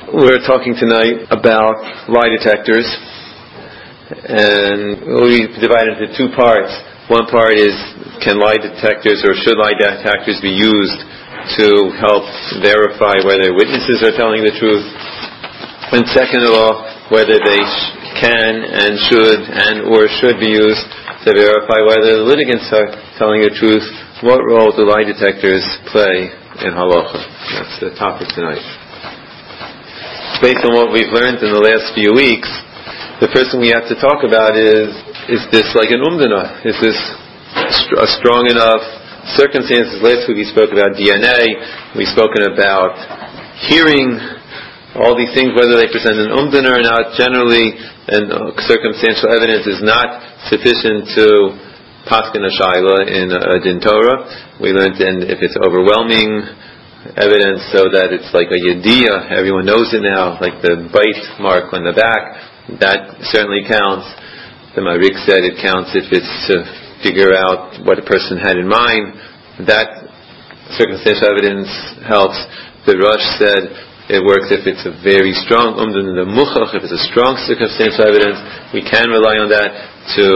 We're talking tonight about lie detectors, and we divide it into two parts. One part is, can lie detectors or should lie detectors be used to help verify whether witnesses are telling the truth? And second of all, whether they can and should be used to verify whether the litigants are telling the truth. What role do lie detectors play in halacha? That's the topic tonight. Based on what we've learned in the last few weeks, the first thing we have to talk about is this like an umdana? Is this a strong enough circumstances? Last week we spoke about DNA, we've spoken about hearing, all these things, whether they present an umdana or not. Generally, and circumstantial evidence is not sufficient to paskin a shayla in a din Torah. We learned then if it's overwhelming evidence, so that it's like a yediyah, everyone knows it now, like the bite mark on the back, that certainly counts. The Marik said it counts if it's to figure out what a person had in mind. That circumstantial evidence helps. The Rosh said it works if it's a very strong umdan, the muchach, if it's a strong circumstantial evidence, we can rely on that to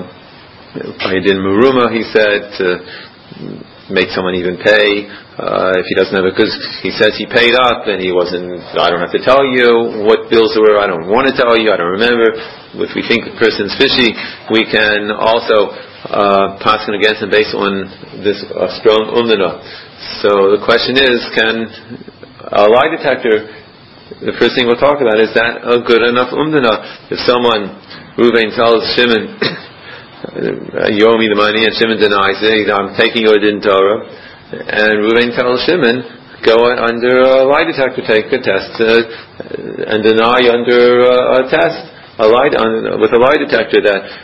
Ayadin Muruma, he said, to make someone even pay. If he doesn't have it, because he says he paid up and he wasn't, I don't have to tell you what bills there were, I don't want to tell you, I don't remember. If we think the person's fishy, we can also paskin against him based on this strong umdana. So the question is, can a lie detector, the first thing we'll talk about, is that a good enough umdana? If someone, Ruvain tells Shimon, you owe me the money, and Shimon denies it, I'm taking you a din Torah, and Ruvain tells Shimon, go under a lie detector, take a test, and deny under a test, with a lie detector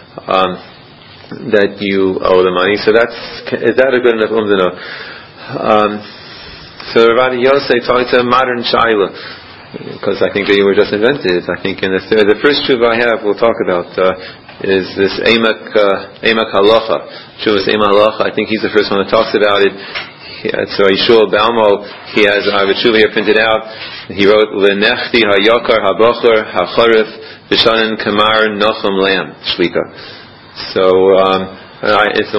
that you owe the money. So is that a good enough umdana? So Rav Yosef talks a modern shayla, because I think they were just invented. I think in the first tshuva I have, we'll talk about, is this Emek Halacha. Tshuva's Emek Halacha, I think he's the first one that talks about it. So Yeshua Balmo, he has Tshuva here printed out. He wrote Lenechti Hayakar Habachar Hacharif Vishanan Kamar Nocham Lam Shlika. So it's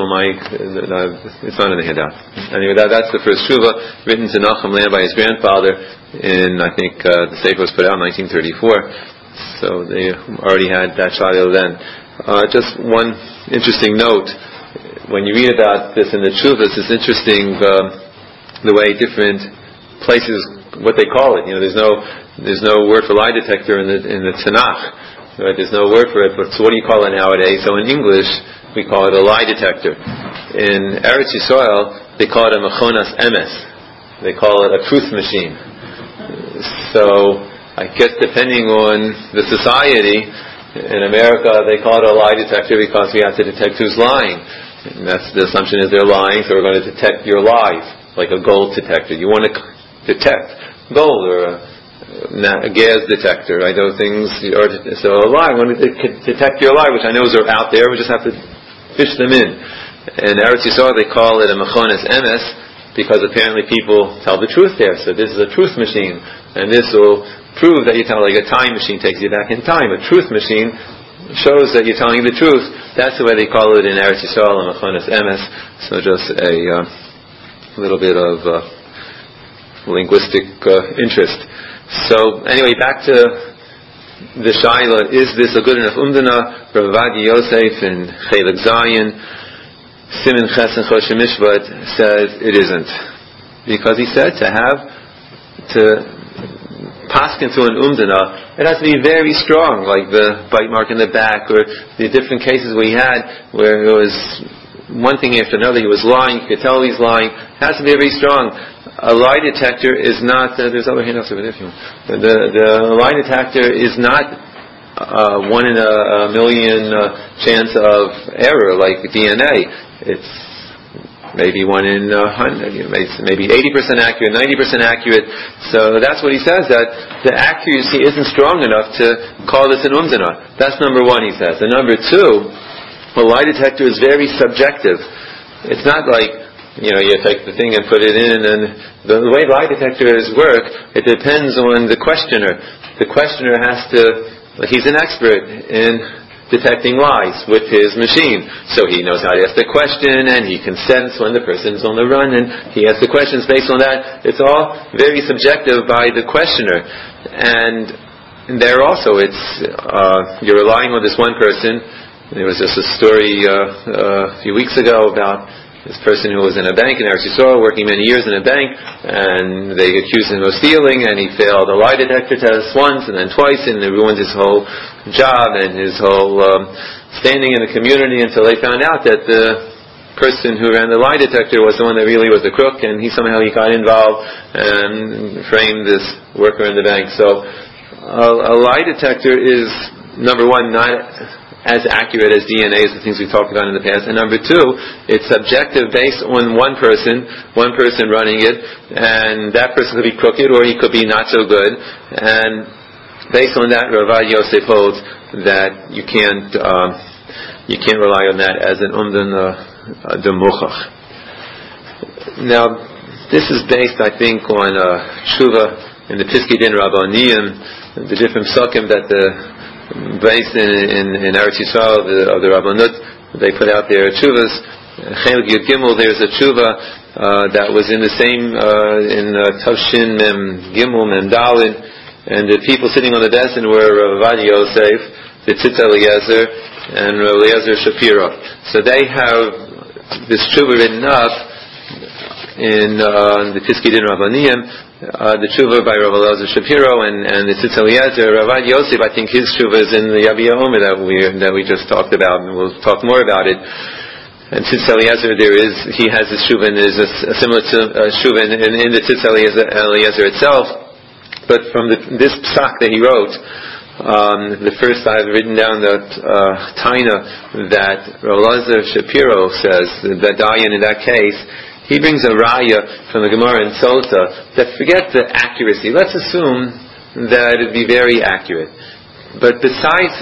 not in the handout. Anyway, that's the first Tshuva written to Nocham Lam by his grandfather in, I think the Sefer was put out in 1934. So they already had that shayla then. Just one interesting note. When you read about this in the Tshuvas, it's interesting the way different places, what they call it. You know, there's no word for lie detector in the Tanakh. Right? There's no word for it. But so what do you call it nowadays? So in English, we call it a lie detector. In Eretz Yisrael, they call it a mechonas emes. They call it a truth machine. So I guess depending on the society, in America they call it a lie detector because we have to detect who's lying. And that's the assumption is they're lying, so we're going to detect your lies, like a gold detector. You want to detect gold or a gas detector, right? Those things. So a lie, we want to detect your lie, which I know are out there. We just have to fish them in. In Eretz Yisrael, they call it a mechonas emes because apparently people tell the truth there. So this is a truth machine, and this will prove that you tell, like a time machine takes you back in time. A truth machine shows that you're telling the truth. That's the way they call it in Eretz Yisrael and mechonas emes. So just a little bit of linguistic interest. So anyway, back to the shayla: is this a good enough umdana? Rav Yosef in Chelik Zayin, Siman Ches and Choshen Mishpat says it isn't, because he said to paskin to an umdana, it has to be very strong, like the bite mark in the back, or the different cases we had where it was one thing after another. He was lying, you could tell he's lying. It has to be very strong. A lie detector is not. There's other handouts over there if you want. The lie detector is not 1 in a million chance of error like DNA. It's maybe 1 in 100, maybe 80% accurate, 90% accurate. So that's what he says, that the accuracy isn't strong enough to call this an umdana. That's number one, he says. And number two, a lie detector is very subjective. It's not like you take the thing and put it in, and the way lie detectors work, it depends on the questioner. The questioner he's an expert in detecting lies with his machine. So he knows how to ask the question, and he can sense when the person's on the run, and he asks the questions based on that. It's all very subjective by the questioner. And there also, you're relying on this one person. There was just a story a few weeks ago about this person who was in a bank in Eretz Yisrael, working many years in a bank, and they accused him of stealing, and he failed a lie detector test once and then twice, and it ruined his whole job and his whole standing in the community, until they found out that the person who ran the lie detector was the one that really was the crook, and he got involved and framed this worker in the bank. So a lie detector is, number one, not as accurate as DNA as the things we talked about in the past, and number two, it's subjective based on one person running it, and that person could be crooked or he could be not so good, and based on that, Rav Yosef holds that you can't rely on that as an umdan demuchach. Now, this is based, I think, on tshuva in the Piskei Din Rabbanim, the different psukim that based in Eretz Yisrael of the Rabbanut, they put out their tshuvas. Chelik Yud Gimel, there's a tshuva that was in the same in Tavshin Mem Gimel Mem Dalin, and the people sitting on the desk were Rav Yosef, the Tzitz Eliezer, and Rav Eliezer Shapiro. So they have this tshuva written up in the Piskei Din Rabbanim. The tshuva by Rav Eliezer Shapiro and the Tzitz Eliezer. Rav Yosef, I think his tshuva is in the Yabia Omer that we just talked about, and we'll talk more about it. And Tzitz Eliezer, he has his tshuva, and there's a similar tshuva in the Tzitz Eliezer itself. But from this psak that he wrote, the first I've written down that taina that Rav Eliezer Shapiro says, that Dayan in that case, he brings a raya from the Gemara in Sota that, forget the accuracy, let's assume that it'd be very accurate. But besides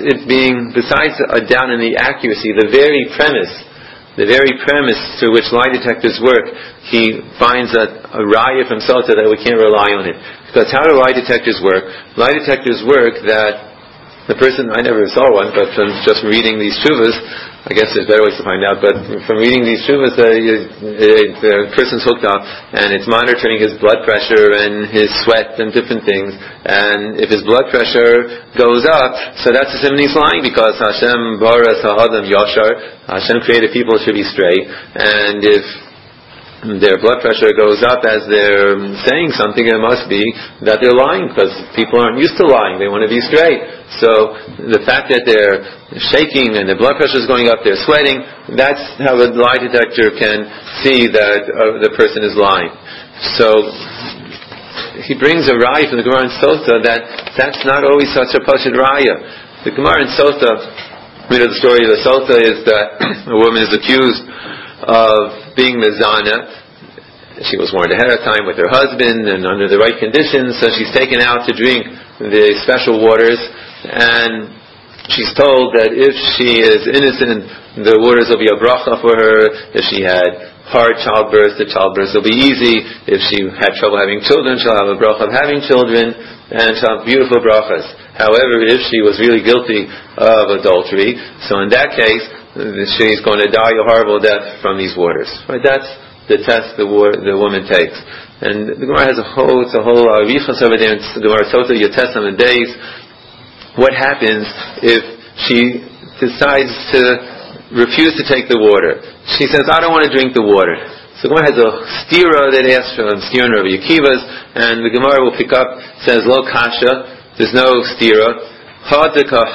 down in the accuracy, the very premise through which lie detectors work, he finds a raya from Sota that we can't rely on it. Because how do lie detectors work? Lie detectors work that the person, I never saw one, but from just reading these tshuvas, I guess there's better ways to find out, but from reading these tshuvas, the person's hooked up, and it's monitoring his blood pressure and his sweat and different things, and if his blood pressure goes up, so that's a simon he's lying, because Hashem baras ha'adam yashar, Hashem created people should be straight, and if their blood pressure goes up as they're saying something, it must be that they're lying, because people aren't used to lying, they want to be straight. So the fact that they're shaking and their blood pressure is going up, they're sweating, that's how a lie detector can see that the person is lying. So he brings a raya from the Gemara in Sota that's not always such a pashut raya. The Gemara in Sota, the story of the Sota is that a woman is accused of being mezana. She was warned ahead of time with her husband and under the right conditions, so she's taken out to drink the special waters, and she's told that if she is innocent, the waters will be a bracha for her. If she had hard childbirth, the childbirth will be easy. If she had trouble having children, she'll have a bracha of having children, and she'll have beautiful brachas. However, if she was really guilty of adultery, so in that case, she's going to die a horrible death from these waters. Right? That's the test the woman takes. And the Gemara has a whole arichas over there in the Gemara Sota Yotesam and days. What happens if she decides to refuse to take the water? She says, I don't want to drink the water. So the Gemara has a stira that asks from Stiran Rabbi Akiva's, and the Gemara will pick up, says, Lo kasha, there's no stira. One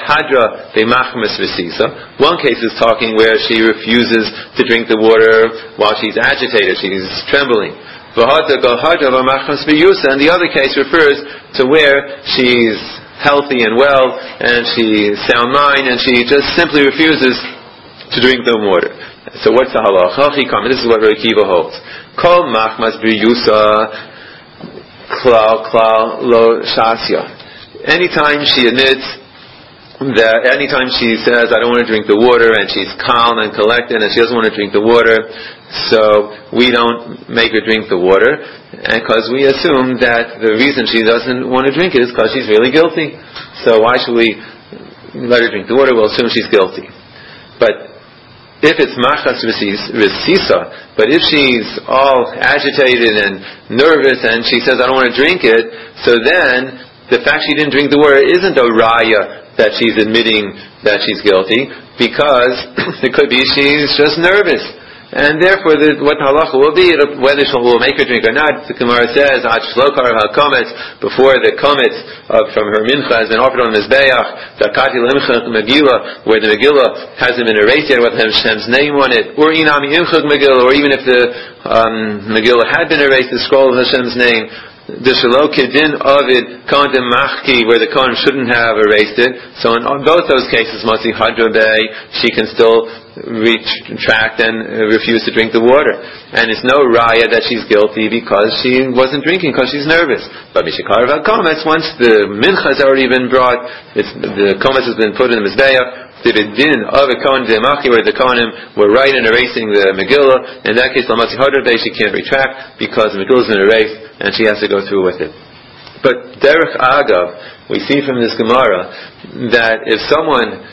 case is talking where she refuses to drink the water while she's agitated, she's trembling. And the other case refers to where she's healthy and well, and she's sound mind, and she just simply refuses to drink the water. So what's the halacha? This is what Rabbi Akiva holds. Kol machmas b'yusa klal lo shasya. Anytime she admits that anytime she says, I don't want to drink the water, and she's calm and collected, and she doesn't want to drink the water, so we don't make her drink the water, and because we assume that the reason she doesn't want to drink it is because she's really guilty. So why should we let her drink the water? We'll assume she's guilty. But if it's machas resisa, but if she's all agitated and nervous and she says, I don't want to drink it, so then the fact she didn't drink the water isn't a raya that she's admitting that she's guilty, because it could be she's just nervous. And therefore, what the halacha will be, whether we'll make her drink or not, the Gemara says, before the komets from her mincha has been offered on the Mizbeach, where the Megillah hasn't been erased yet with Hashem's name on it, or inami imchug Megillah, or even if the Megillah had been erased, the scroll of Hashem's name, the Shelo Kedin Ovid Kohen Machki, where the Kohen shouldn't have erased it. So in both those cases, Motzi Hadra Bey, she can still retract and refuse to drink the water. And it's no raya that she's guilty because she wasn't drinking, because she's nervous. But Mishikar Valkomets, once the mincha has already been brought, the komets has been put in the Mizbeach, the din of a Kohen Demachi, where the Kohanim were right in erasing the Megillah. In that case, Lamatzi Hadra Bey, she can't retract because the Megillah has been erased and she has to go through with it. But Derech Agav, we see from this Gemara that if someone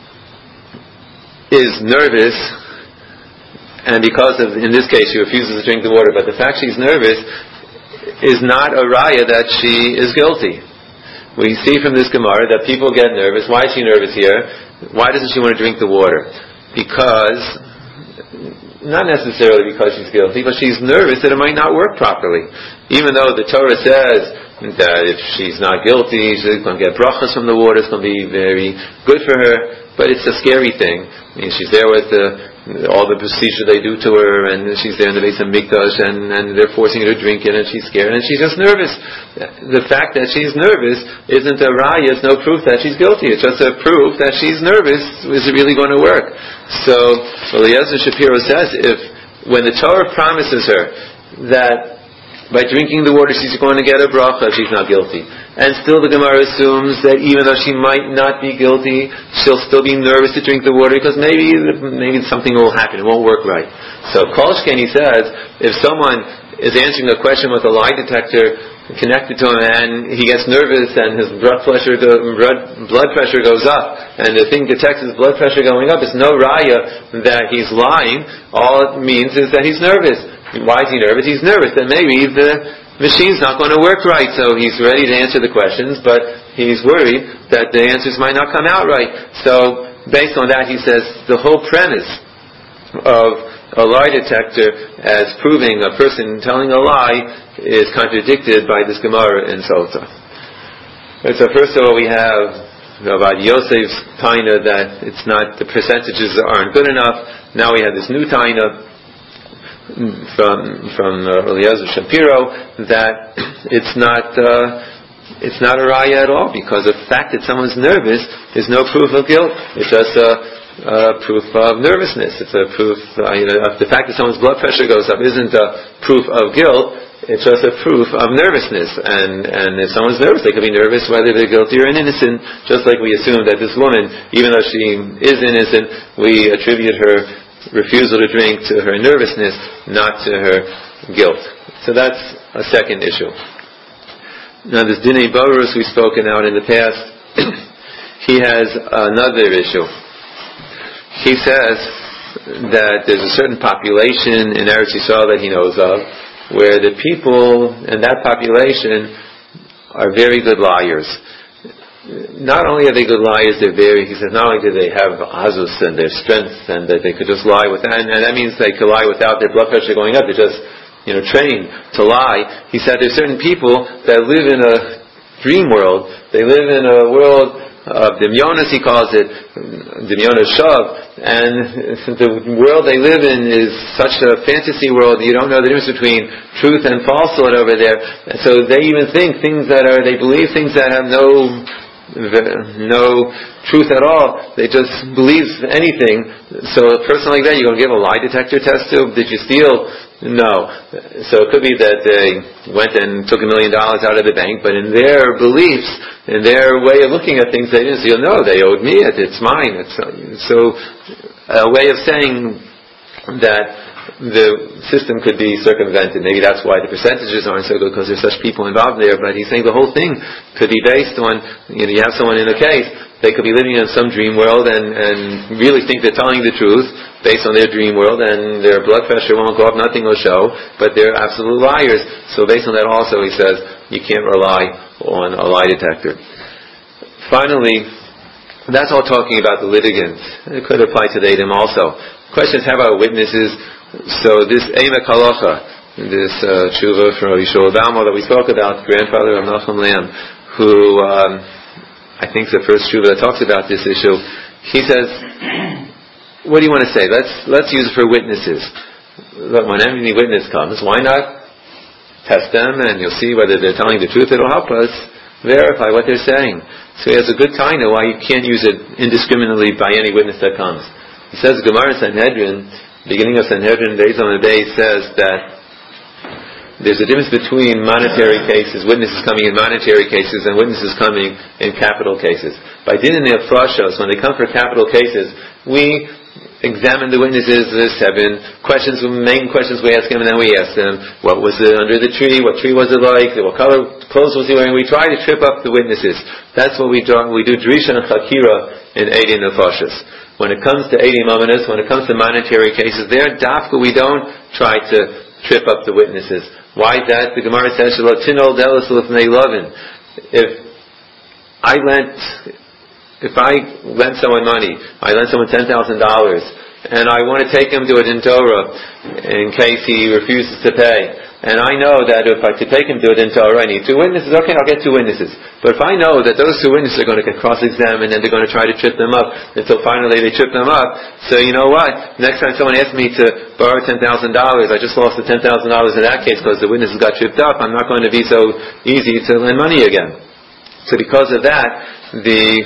is nervous, and because of, in this case, she refuses to drink the water, but the fact she's nervous is not a raya that she is guilty. We see from this Gemara that people get nervous. Why is she nervous here? Why doesn't she want to drink the water? Because, not necessarily because she's guilty, but she's nervous that it might not work properly. Even though the Torah says that if she's not guilty, she's going to get brachas from the water, it's going to be very good for her, but it's a scary thing. I mean, she's there with all the procedure they do to her, and she's there in the Beis Hamikdash, and they're forcing her to drink it, and she's scared, and she's just nervous. The fact that she's nervous isn't a raya, it's no proof that she's guilty. It's just a proof that she's nervous. Is it really going to work? So, Eliezer Shapiro says, when the Torah promises her that by drinking the water she's going to get a bracha, she's not guilty. And still the Gemara assumes that even though she might not be guilty, she'll still be nervous to drink the water because maybe something will happen, it won't work right. So Kolshken, he says, if someone is answering a question with a lie detector connected to him and he gets nervous and his blood pressure goes up and the thing detects his blood pressure going up, it's no raya that he's lying. All it means is that he's nervous. Why is he nervous? He's nervous that maybe the machine's not going to work right, so he's ready to answer the questions, but he's worried that the answers might not come out right. So, based on that, he says the whole premise of a lie detector as proving a person telling a lie is contradicted by this Gemara in Sota. So first of all, we have Rabbi Yosef's taina that it's not, the percentages aren't good enough. Now we have this new taina from Eliezer Shapiro that it's not a raya at all, because the fact that someone's nervous is no proof of guilt. It's just a proof of nervousness. It's a proof. The fact that someone's blood pressure goes up isn't a proof of guilt. It's just a proof of nervousness. And if someone's nervous, they could be nervous whether they're guilty or innocent. Just like we assume that this woman, even though she is innocent, we attribute her refusal to drink to her nervousness, not to her guilt. So that's a second issue. Now this Dinei Borus we've spoken out in the past, he has another issue. He says that there's a certain population in Eretz Yisrael that he knows of, where the people in that population are very good liars. Not only are they good liars, he says, not only do they have azus and their strength and that they could just lie without, and that means they could lie without their blood pressure going up, they're just, trained to lie. He said there's certain people that live in a dream world. They live in a world of Dimyonas, he calls it, Dimyonas Shav, and the world they live in is such a fantasy world, you don't know the difference between truth and falsehood over there. And so they even think they believe things that have no no truth at all. They just believe anything. So a person like that, you're going to give a lie detector test to? Did you steal? No. So it could be that they went and took $1 million out of the bank, but in their beliefs, in their way of looking at things, they didn't steal. No, they owed me it. It's mine. So a way of saying that the system could be circumvented. Maybe that's why the percentages aren't so good, because there's such people involved there. But he's saying the whole thing could be based on, you have someone in a case, they could be living in some dream world and really think they're telling the truth based on their dream world, and their blood pressure won't go up, nothing will show, but they're absolute liars. So based on that also, he says, you can't rely on a lie detector. Finally, that's all talking about the litigants. It could apply to the Edom also. The question is, how about witnesses? So this Emek Halacha, this tshuva from Rabbi Shmuel Baumer that we spoke about, grandfather of Nachum Lamb, who I think is the first tshuva that talks about this issue. He says, what do you want to say? Let's use it for witnesses. When any witness comes, why not test them and you'll see whether they're telling the truth. It'll help us verify what they're saying. So he has a good time why you can't use it indiscriminately by any witness that comes. He says, Gemara Sanhedrin, beginning of Sanhedrin, Beis on the day, says that there's a difference between monetary cases, witnesses coming in monetary cases, and witnesses coming in capital cases. By Dinin Nefashos, when they come for capital cases, we examine the witnesses. There's 7 questions, main questions we ask them, and then we ask them, what was under the tree, what tree was it like, what color clothes was he wearing. We try to trip up the witnesses. That's what we do. We do Drisha and Chakira in Eidei Nefashos. When it comes to Eidei Mamanis, when it comes to monetary cases, there, Dafka, we don't try to trip up the witnesses. Why is that? The Gemara says, if I lend someone money, I lend someone $10,000, and I want to take him to a Dintorah in case he refuses to pay. And I know that if I could take him to a Dintorah, I need 2 witnesses. Okay, I'll get 2 witnesses. But if I know that those 2 witnesses are going to get cross-examined and they're going to try to trip them up until finally they trip them up, so you know what? Next time someone asks me to borrow $10,000, I just lost the $10,000 in that case because the witnesses got tripped up. I'm not going to be so easy to lend money again. So because of that, the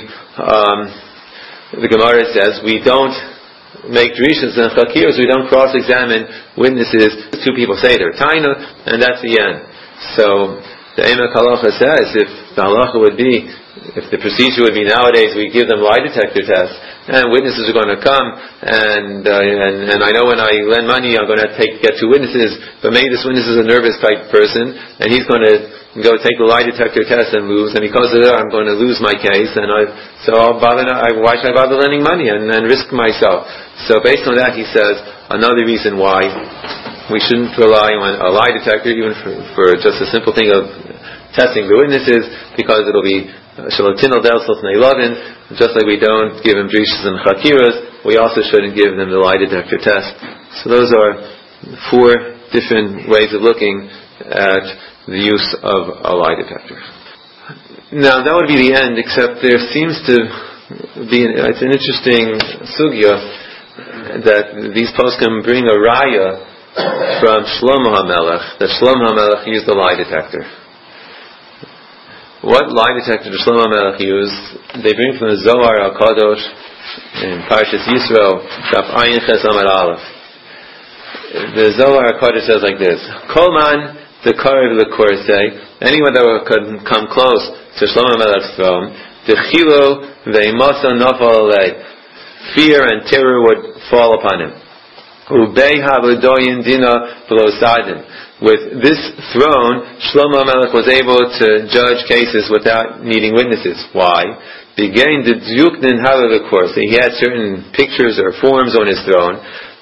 Gemara says we don't make drishas and chakiras, we don't cross-examine witnesses. 2 people say they're taina, and that's the end. So the Emek Halacha says, if the halacha would be, if the procedure would be nowadays, we give them lie detector tests, and witnesses are going to come, and I know when I lend money, I'm going to get 2 witnesses, but maybe this witness is a nervous type person, and he's going to go take the lie detector test and lose, and because of that, I'm going to lose my case, and why should I bother lending money and risk myself? So based on that, he says, another reason why we shouldn't rely on a lie detector, even for just a simple thing of testing the witnesses, because it'll be Shalotinal Delsos Neilavin, just like we don't give them drishas and chakiras, we also shouldn't give them the lie detector test. So those are 4 different ways of looking at the use of a lie detector. Now that would be the end, except there seems to be it's an interesting sugya that these poskim bring a raya from Shlomo HaMelech, that Shlomo HaMelech used a lie detector. What lie detector did Shlomo HaMelech use? They bring from the Zohar HaKadosh in Parshas Yisro, Daf Ayin Ches Amar Aleph. The Zohar HaKadosh says like this: Kolman the Karev L'Korsei, anyone that would come close to Shlomo HaMelech's throne, the Chilo Ve'imasa Nafal Alei, fear and terror would fall upon him. Ubei Havadoyin Dina Below Sadin. With this throne, Shlomo HaMelech was able to judge cases without needing witnesses. Why? Began the Dzuknin Havadoyin. He had certain pictures or forms on his throne.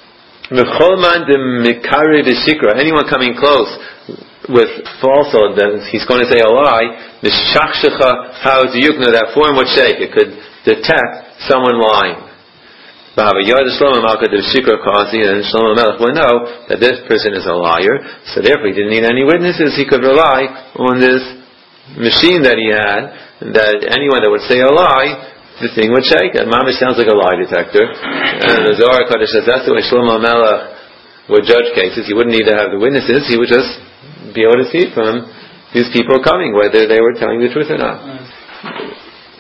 Anyone coming close with falsehood, that he's going to say a lie, that form would shake. It could detect someone lying. And Shlomo HaMelech would know that this person is a liar, so therefore he didn't need any witnesses. He could rely on this machine that he had, that anyone that would say a lie, the thing would shake. And Mamish sounds like a lie detector. And the Zohar HaKadosh says that's the way Shlomo HaMelech would judge cases. He wouldn't need to have the witnesses. He would just be able to see from these people coming whether they were telling the truth or not.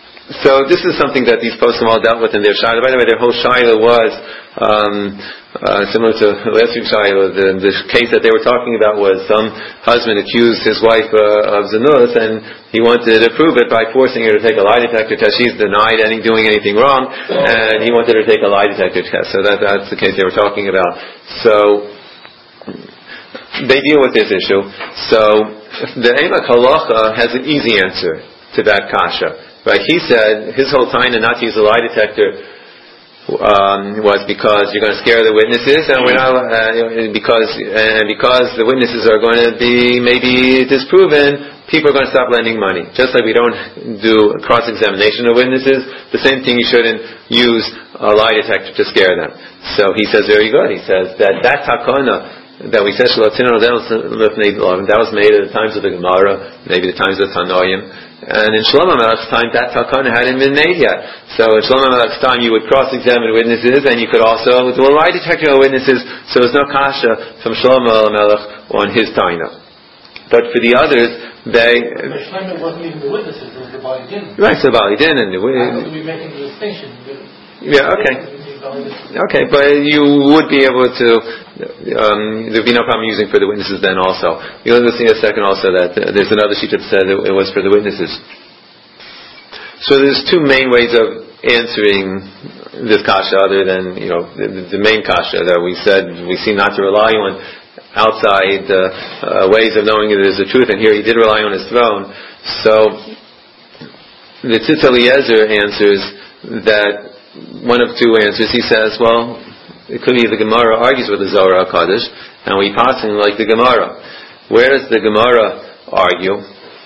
So this is something that these poskim all dealt with in their Shaila. By the way, their whole Shaila was similar to last week's Shaila. The case that they were talking about was some husband accused his wife of Zanus, and he wanted to prove it by forcing her to take a lie detector test. She's denied doing anything wrong, and he wanted her to take a lie detector test. So that's the case they were talking about. So they deal with this issue. So the Emek Halacha has an easy answer to that kasha. Right? He said his whole time not to use a lie detector was because you're going to scare the witnesses, and we're not because the witnesses are going to be maybe disproven. People are going to stop lending money. Just like we don't do cross-examination of witnesses, the same thing, you shouldn't use a lie detector to scare them. So he says very good. He says that takana that we said that was made at the times of the Gemara, maybe the times of Tanoim. And in Shlomo Melech's time, that takana hadn't been made yet. So in Shlomo Melech's time, you would cross-examine witnesses, and you could also do a lie detector of witnesses. So there's no kasha from Shlomo Melech on his taina. But for the others, Shlomo wasn't even the witnesses; it was the Bali Din. Right, so Bali Din and the witnesses. We're making the distinction. Yeah. Okay. Okay, but you would be able to. There'd be no problem using for the witnesses then also. You'll see in a second also that there's another sheet that said it was for the witnesses. So there's two main ways of answering this kasha, other than the main kasha that we said we seem not to rely on outside ways of knowing that there's the truth. And here he did rely on his throne. So the Tzitz Eliezer answers that. One of two answers. He says, well, it could be the Gemara argues with the Zohar HaKadosh, and we pass him like the Gemara. Where does the Gemara argue?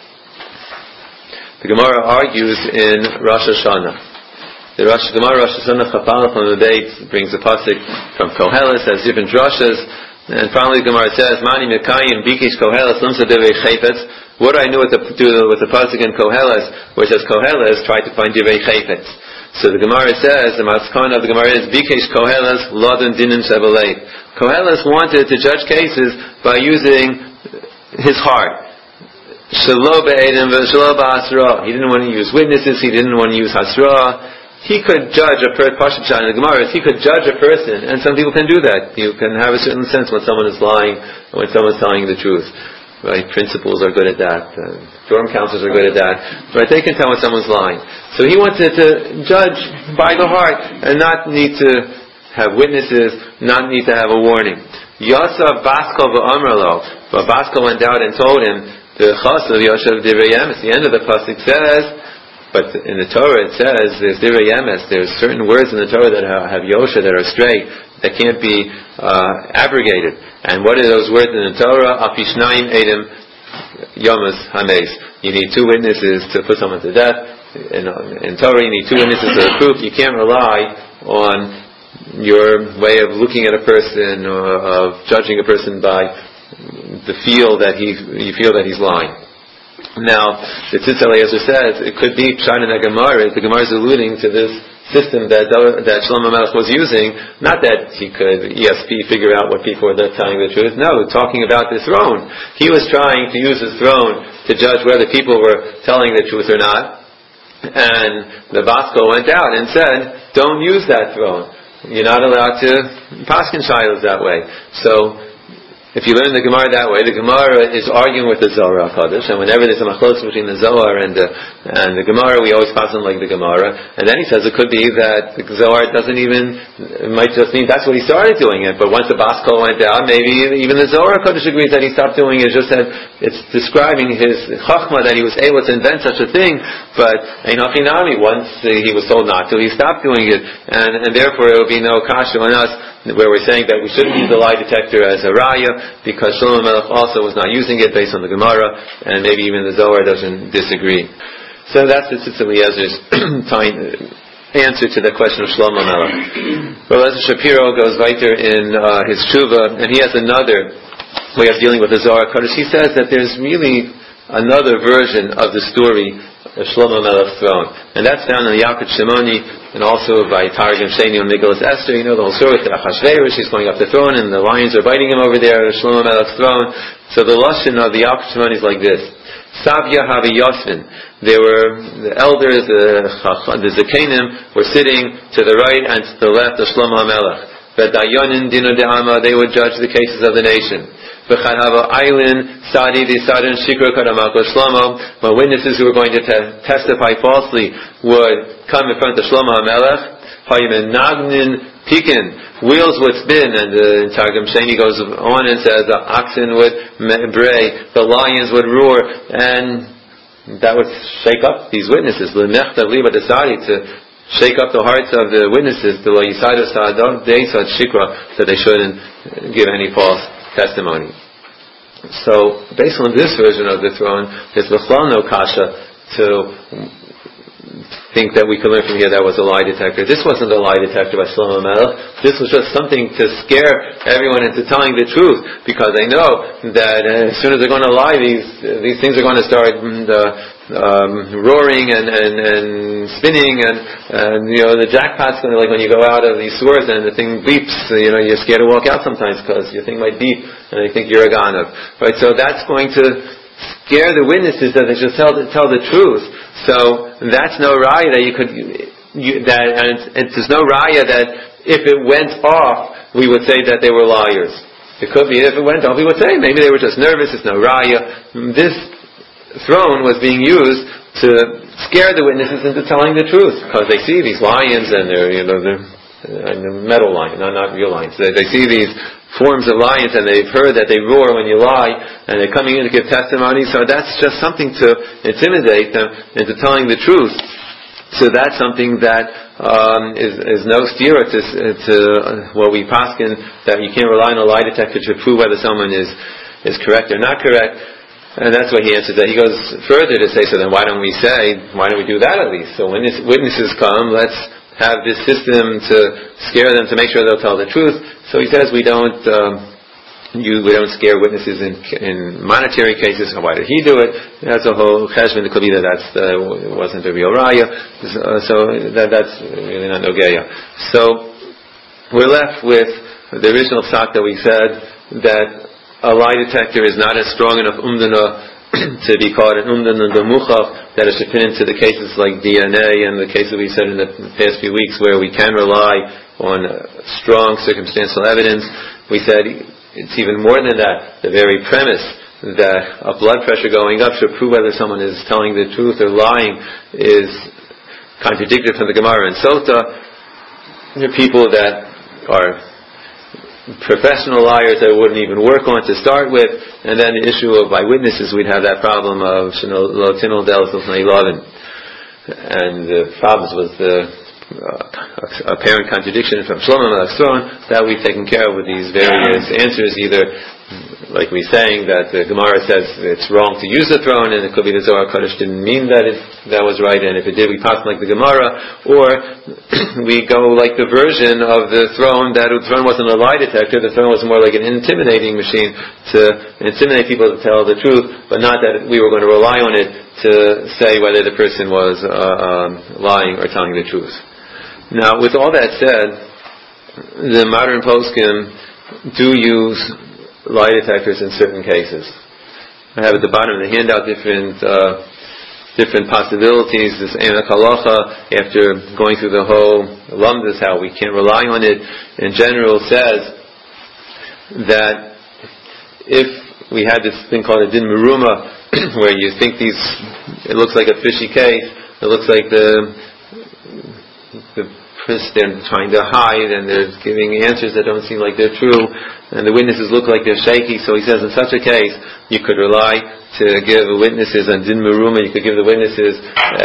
The Gemara argues in Rosh Hashanah. The Gemara Rosh Hashanah Chapalach on the day brings a pasuk from Koheles, has different drashas, and finally the Gemara says, Mani Mekayim Bikish Koheles Limsa Divrei Chayfetz. What do I know to do with the pasuk in Koheles, which says Koheles tried to find Divrei Chayfetz. So the Gemara says, the maskana of the Gemara is, Bikesh Koheles Lodin Dinim Shevalei. Koheles wanted to judge cases by using his heart. Shelo be'edim v'shelo ba'asra. He didn't want to use witnesses, he didn't want to use hasra. He could judge a person, Pashat in the Gemara, he could judge a person, and some people can do that. You can have a certain sense when someone is lying, or when someone is telling the truth. Right? Principals are good at that. Dorm counselors are good at that. Right? They can tell when someone's lying. So he wanted to judge by the heart and not need to have witnesses, not need to have a warning. Yosef Baskal v'Amralo. But Baskal went out and told him, the Chas of Yosef Divrei Yemes. The end of the pasuk says, but in the Torah it says, there's Divrei Yemes. There's certain words in the Torah that have Yosha, that are stray, that can't be abrogated. And what are those words in the Torah? Afishnayim edim yomas hames. You need two witnesses to put someone to death. In Torah, you need two witnesses to the proof. You can't rely on your way of looking at a person or of judging a person by the feel that you feel that he's lying. Now, the Tzitz Eliezer says it could be Pshat in the Gemara. The Gemara is alluding to this system that Shlomo Melech was using, not that he could ESP figure out what people were telling the truth. No, talking about the throne. He was trying to use his throne to judge whether people were telling the truth or not. And the Baskal went out and said, don't use that throne. You're not allowed to paskin shilas that way. So if you learn the Gemara that way, the Gemara is arguing with the Zohar HaKadosh, and whenever there's a machlokes between the Zohar and the Gemara, we always pass on like the Gemara. And then he says it could be that the Zohar it might just mean that's what he started doing it, but once the Baskal went out, maybe even the Zohar HaKadosh agrees that he stopped doing it, just that it's describing his chachma that he was able to invent such a thing, but Einachinami, once he was told not to, he stopped doing it, and therefore it will be no kasha on us, where we're saying that we shouldn't use the lie detector as a raya, because Shlomo Melech also was not using it based on the Gemara, and maybe even the Zohar doesn't disagree. So that's the Tzitz Eliezer's answer to the question of Shlomo Melech. Rabbi Shapiro goes weiter in his Tshuva, and he has another way of dealing with the Zohar HaKadosh. He says that there's really another version of the story Shlomo Melech's throne. And that's found in the Yalkut Shimoni, and also by Targum Sheni and Megillas Esther. You know the whole story with Achashverosh. He's going up the throne, and the lions are biting him over there at Shlomo Melech's throne. So the lashon of the Yalkut Shimoni is like this: Savya Havi Yosvin. There were the elders, the Zakanim, were sitting to the right and to the left of Shlomo Melech. V'dayonin dino de'ama, they would judge the cases of the nation. V'chadhava aylin sadi disadin shikra kadamalko Shlomo. When witnesses who were going to testify falsely would come in front of Shlomo HaMelech, hayimen nagnin pikin, wheels would spin, and the Targum Sheni goes on and says the oxen would bray, the lions would roar, and that would shake up these witnesses. L'nechtav liba desadi, to shake up the hearts of the witnesses, to l'yisadu sa'adam deisad shikra, that they shouldn't give any false testimony. So, based on this version of the throne, there's b'chlal no kasha to think that we can learn from here that was a lie detector. This wasn't a lie detector by Shlomo Melech. This was just something to scare everyone into telling the truth, because they know that as soon as they're going to lie, these things are going to start roaring and spinning, and the jackpot's going to, like when you go out of these stores and the thing beeps, you're scared to walk out sometimes because your thing might beep and they think you're a ganav. Right? So that's going to scare the witnesses that they should tell the truth. So that's no raya that and there's no raya that if it went off, we would say that they were liars. It could be if it went off, we would say maybe they were just nervous. It's no raya. This throne was being used to scare the witnesses into telling the truth, because they see these lions and they're metal lions, not real lions. They see these forms of lions, and they've heard that they roar when you lie, and they're coming in to give testimony. So that's just something to intimidate them into telling the truth. So that's something that is no stira to what we paskin, that you can't rely on a lie detector to prove whether someone is correct or not correct. And that's what he answers that. He goes further to say, so then why don't we do that at least? So when witnesses come, let's have this system to scare them, to make sure they'll tell the truth. So he says we don't scare witnesses in monetary cases. Why did he do it? That's a whole cheshbon. It could be that it wasn't a real raya. So that's really not nogeya. So we're left with the original psak that we said, that a lie detector is not as strong enough umdana to be called an umdana demuchach, that it should fit into the cases like DNA and the cases we said in the past few weeks where we can rely on strong circumstantial evidence. We said it's even more than that. The very premise that a blood pressure going up should prove whether someone is telling the truth or lying is contradicted from the Gemara and Sota. There are people that are professional liars that wouldn't even work on to start with, and then the issue of by witnesses, we'd have that problem of lotinol delis lovin, and the problems with the apparent contradiction from Shlomo Melech's throne that we've taken care of with these various answers, either like we're saying that the Gemara says it's wrong to use the throne, and it could be the Zohar Kodesh didn't mean that was right, and if it did, we pass like the Gemara, or we go like the version of the throne, that the throne wasn't a lie detector, the throne was more like an intimidating machine to intimidate people to tell the truth, but not that we were going to rely on it to say whether the person was lying or telling the truth. Now, with all that said, the modern poskim do use lie detectors in certain cases. I have at the bottom of the handout different possibilities. This Emek Halacha, after going through the whole lumdus, how we can't rely on it, in general says that if we had this thing called a din meruma, where you think it looks like a fishy case, it looks like they're trying to hide, and they're giving answers that don't seem like they're true, and the witnesses look like they're shaky. So he says in such a case, you could rely to give the witnesses on din meruma, you could give the witnesses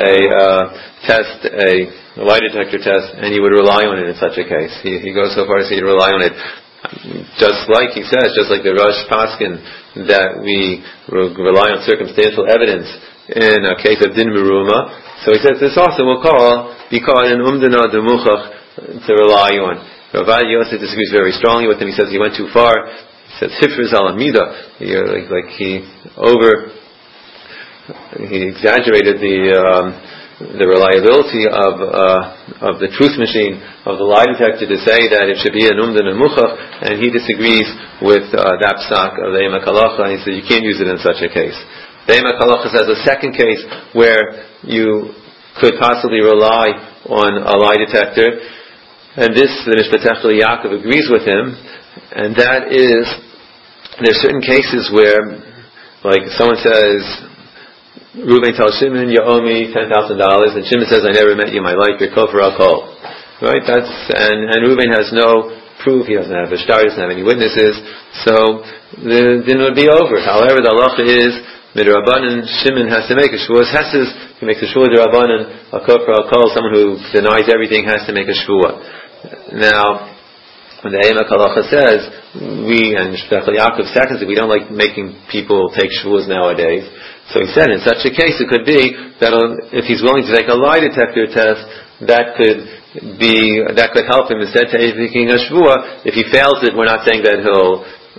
a lie detector test, and you would rely on it in such a case. He goes so far as to rely on it. Just like he says, just like the Rosh Paskin, that we rely on circumstantial evidence in a case of din meruma. So he says this also will be called an umdana demuchach to rely on. Ravad Yosef disagrees very strongly with him. He says he went too far. He says hifriz al amida. Like he he exaggerated the reliability of the truth machine, of the lie detector, to say that it should be an umdan and muchach, and he disagrees with that psak of the Emek Halacha, and he says you can't use it in such a case. The Emek Halacha says a second case where you could possibly rely on a lie detector, and this the Mishpatech Yaakov agrees with him, and that is there's certain cases where, like someone says, Reuben tells Shimon, you owe me $10,000, and Shimon says, I never met you in my life, you're kol for al kol. Right? And Reuben has no proof, he doesn't have a shtar, doesn't have any witnesses, so the din would be over. However, the halacha is, midrabanan, Shimon has to make a shvuas hesses, he makes a shvuah derabanan, a kol for al kol, someone who denies everything has to make a shvuah. Now, when the Emek Halacha says, we, and Mishpatech Yaakov seconds it, we don't like making people take shvuas nowadays. So he said, in such a case, it could be that if he's willing to take a lie detector test, that could help him instead of taking a shvuah. If he fails it, we're not saying that he'll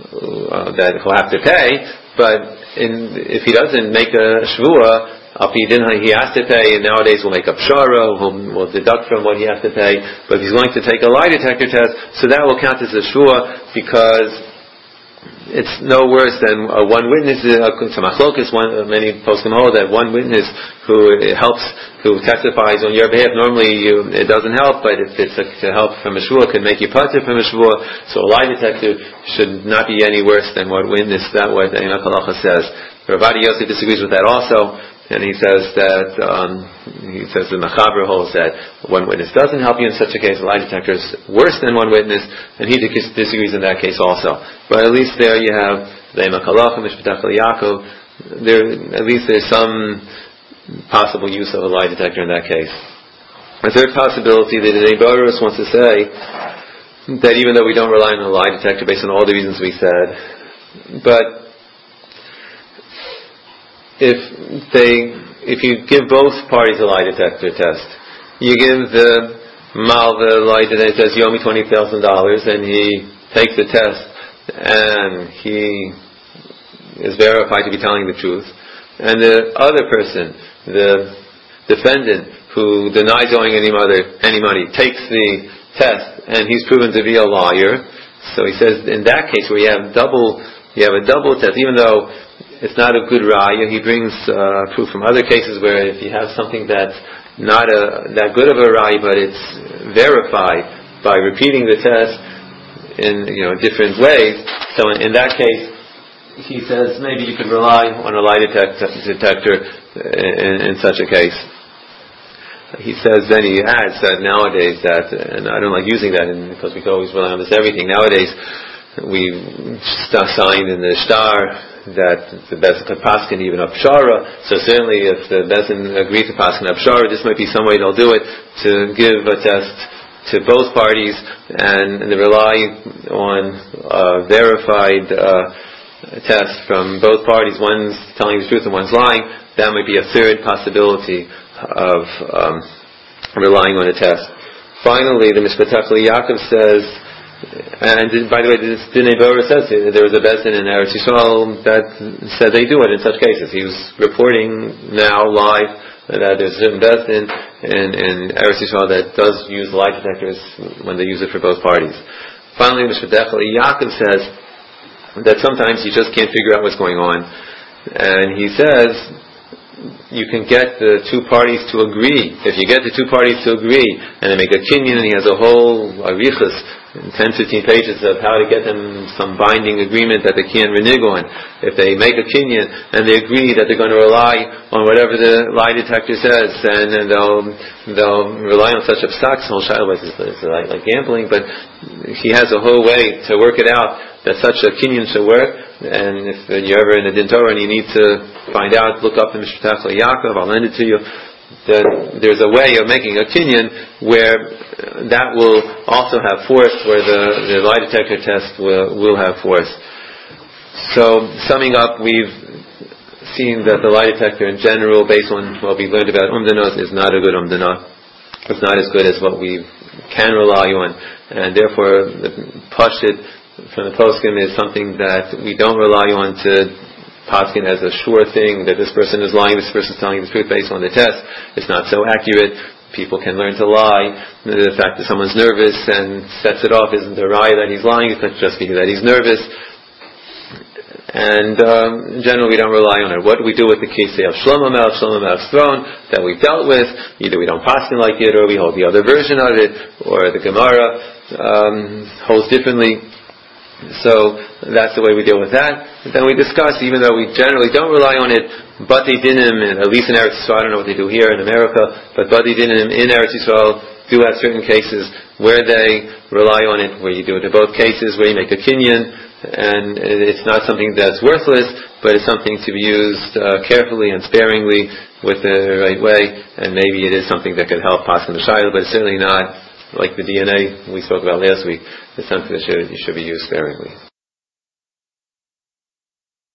have to pay, but if he doesn't make a shvuah, he has to pay, and nowadays we'll make up shara, we'll deduct from what he has to pay, but if he's willing to take a lie detector test, so that will count as a shvuah, because it's no worse than one witness. To machlokas, many poskim hold that one witness who testifies on your behalf, normally it doesn't help, but if it's to help from a shvuah, can make you pater from a shvuah, so a lie detector should not be any worse than one witness. That what the Emek Halacha says. Rav Adi Yosef disagrees with that also. And he says that the Mechaber holds that one witness doesn't help you in such a case. A lie detector is worse than one witness, and he disagrees in that case also. But at least there you have the Emek Halacha, Mishpatech Yaakov. At least there's some possible use of a lie detector in that case. A third possibility that the Boros wants to say that even though we don't rely on a lie detector based on all the reasons we said, but if you give both parties a lie detector test, you give the lie detector says you owe me $20,000, and he takes the test and he is verified to be telling the truth, and the other person, the defendant who denies owing any money, takes the test and he's proven to be a liar. So he says in that case where you have a double test, even though it's not a good raya, he brings proof from other cases where if you have something that's not that good of a raya, but it's verified by repeating the test in different ways. So in that case, he says maybe you could rely on a lie detector in such a case. He says, then he adds that nowadays and I don't like using that because we can always rely on this everything. Nowadays, we signed in the shtar that the Bezin could paskin even up shara. So certainly, if the Bezin agreed to paskin up shara, this might be some way they'll do it to give a test to both parties, and they rely on a verified test from both parties. One's telling the truth and one's lying. That might be a third possibility of relying on a test. Finally, the Mishpatech Yaakov says, and by the way, this Dinei Bora says there was a Bezin in Eretz Yisrael that said they do it in such cases. He was reporting now live that there's a certain Bezin in Eretz Yisrael that does use lie detectors when they use it for both parties. Finally, Mishpatech Yaakov says that sometimes you just can't figure out what's going on, and he says you can get the two parties to agree. If you get the two parties to agree and they make a kinyan, and he has a whole arichas, 10-15 pages of how to get them some binding agreement that they can't renege on. If they make a kinyan and they agree that they're going to rely on whatever the lie detector says, and then they'll rely on such a psak, whole shiloh is like gambling, but he has a whole way to work it out that such a kinyan should work. And if you're ever in a din Torah and you need to find out, look up the Mishpatech Yaakov, I'll lend it to you. There's a way of making a kinyan where that will also have force, where the lie detector test will have force. So, summing up, we've seen that the lie detector in general, based on what we learned about umdanos, is not a good umdanah. It's not as good as what we can rely on, and therefore the pashut from the poskim is something that we don't rely on to paskin as a sure thing that this person is lying, this person is telling the truth based on the test. It's not so accurate. People can learn to lie. The fact that someone's nervous and sets it off isn't a raya that he's lying. It could just be that he's nervous. And in general, we don't rely on it. What do we do with the case of Shlomo Melech's throne that we've dealt with? Either we don't paskin like it, or we hold the other version of it, or the Gemara holds differently. So that's the way we deal with that. And then we discuss, even though we generally don't rely on it, Bati Dinim, at least in Eretz Yisrael, I don't know what they do here in America, but Bati Dinim in Eretz Yisrael do have certain cases where they rely on it, where you do it in both cases, where you make a kinyan, and it's not something that's worthless, but it's something to be used carefully and sparingly with the right way, and maybe it is something that could help Paskin the Shaila, but it's certainly not like the DNA we spoke about last week. It's something that should be used sparingly.